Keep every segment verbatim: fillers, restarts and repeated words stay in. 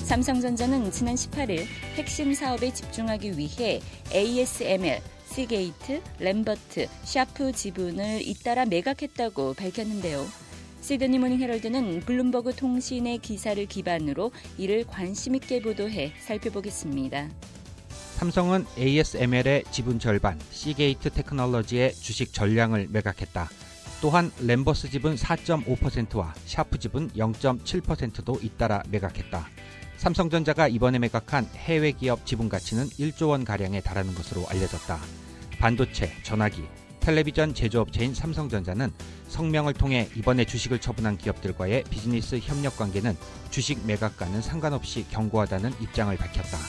삼성전자는 지난 십팔 일 핵심 사업에 집중하기 위해 에이에스엠엘, 시게이트, 램버트, 샤프 지분을 잇따라 매각했다고 밝혔는데요. 시드니 모닝 헤럴드는 블룸버그 통신의 기사를 기반으로 이를 관심 있게 보도해 살펴보겠습니다. 삼성은 에이에스엠엘의 지분 절반, 시게이트 테크놀로지의 주식 전량을 매각했다. 또한 램버스 지분 사 점 오 퍼센트와 샤프 지분 영 점 칠 퍼센트도 잇따라 매각했다. 삼성전자가 이번에 매각한 해외 기업 지분 가치는 일조 원가량에 달하는 것으로 알려졌다. 반도체, 전화기, 텔레비전 제조업체인 삼성전자는 성명을 통해 이번에 주식을 처분한 기업들과의 비즈니스 협력 관계는 주식 매각과는 상관없이 견고하다는 입장을 밝혔다.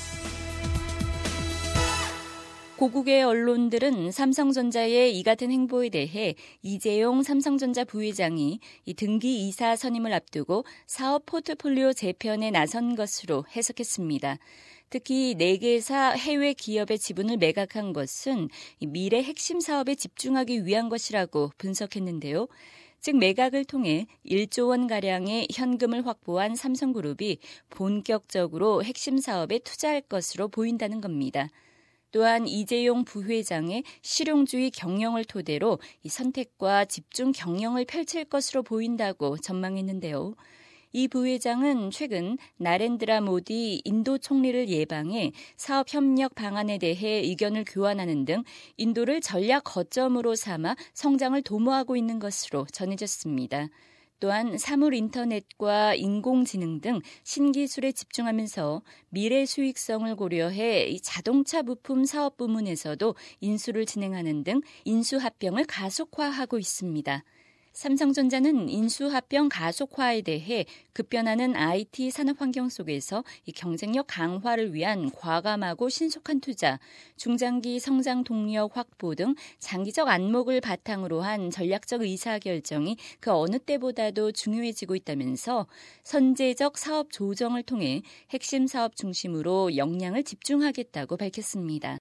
고국의 언론들은 삼성전자의 이 같은 행보에 대해 이재용 삼성전자 부회장이 이 등기 이사 선임을 앞두고 사업 포트폴리오 재편에 나선 것으로 해석했습니다. 특히 네 개사 해외 기업의 지분을 매각한 것은 미래 핵심 사업에 집중하기 위한 것이라고 분석했는데요. 즉 매각을 통해 일조 원가량의 현금을 확보한 삼성그룹이 본격적으로 핵심 사업에 투자할 것으로 보인다는 겁니다. 또한 이재용 부회장의 실용주의 경영을 토대로 이 선택과 집중 경영을 펼칠 것으로 보인다고 전망했는데요. 이 부회장은 최근 나렌드라 모디 인도 총리를 예방해 사업 협력 방안에 대해 의견을 교환하는 등 인도를 전략 거점으로 삼아 성장을 도모하고 있는 것으로 전해졌습니다. 또한 사물 인터넷과 인공지능 등 신기술에 집중하면서 미래 수익성을 고려해 자동차 부품 사업 부문에서도 인수를 진행하는 등 인수합병을 가속화하고 있습니다. 삼성전자는 인수합병 가속화에 대해 급변하는 아이티 산업 환경 속에서 이 경쟁력 강화를 위한 과감하고 신속한 투자, 중장기 성장 동력 확보 등 장기적 안목을 바탕으로 한 전략적 의사결정이 그 어느 때보다도 중요해지고 있다면서 선제적 사업 조정을 통해 핵심 사업 중심으로 역량을 집중하겠다고 밝혔습니다.